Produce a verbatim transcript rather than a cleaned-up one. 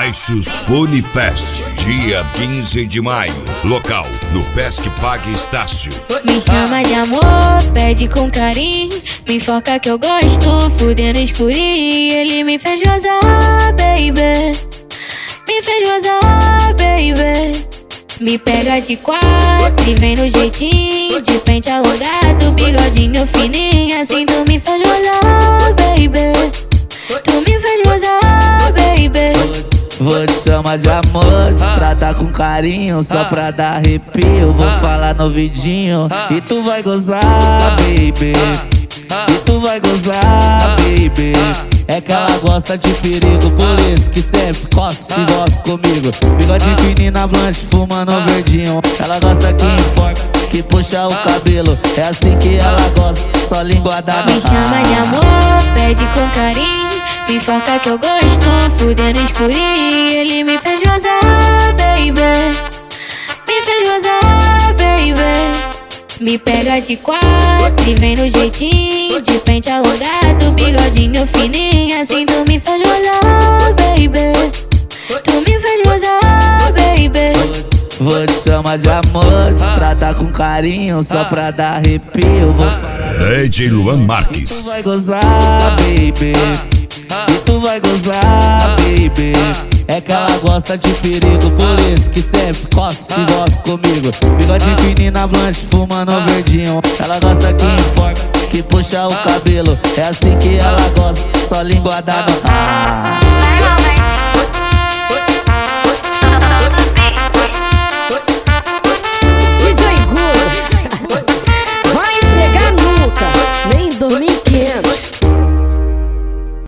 Baixos Funifest, dia quinze de maio. Local, no Pesque Pague Estácio. Me chama de amor, pede com carinho. Me enfoca que eu gosto, fudendo escurinho. Ele me fez gozar, baby. Me fez gozar, baby. Me pega de quatro e vem no jeitinho. De pente alongado, bigodinho fininho. Assim tu me fez gozar, baby. Tu me fez gozar, baby. Vou te chamar de amor, te tratar com carinho, só pra dar arrepio. Vou falar no vidinho e tu vai gozar, baby. E tu vai gozar, baby. É que ela gosta de perigo, por isso que sempre costa, se envolve comigo. Bigode fininho na blanche, fumando verdinho. Ela gosta que enforca, que puxa o cabelo. É assim que ela gosta, só linguada no... Me chama de amor, pede com carinho. Me enfoca que eu gosto, fudendo escurinho. Ele me fez gozar, baby. Me fez gozar, baby. Me pega de quatro e vem no jeitinho. De pente alongado, bigodinho fininho. Assim tu me fez gozar, baby. Tu me fez gozar, baby. Vou te chamar de amor, te tratar com carinho, só pra dar arrepio. Vou falar D J Luan Marques. E tu vai gozar, baby. E tu vai gozar, baby. É que ela gosta de perigo, por isso que sempre costa, se envolve comigo. Bigode fininho na blanche, fumando verdinho. Ela gosta que enforca, que puxa o cabelo. É assim que ela gosta, só linguada no... Ah.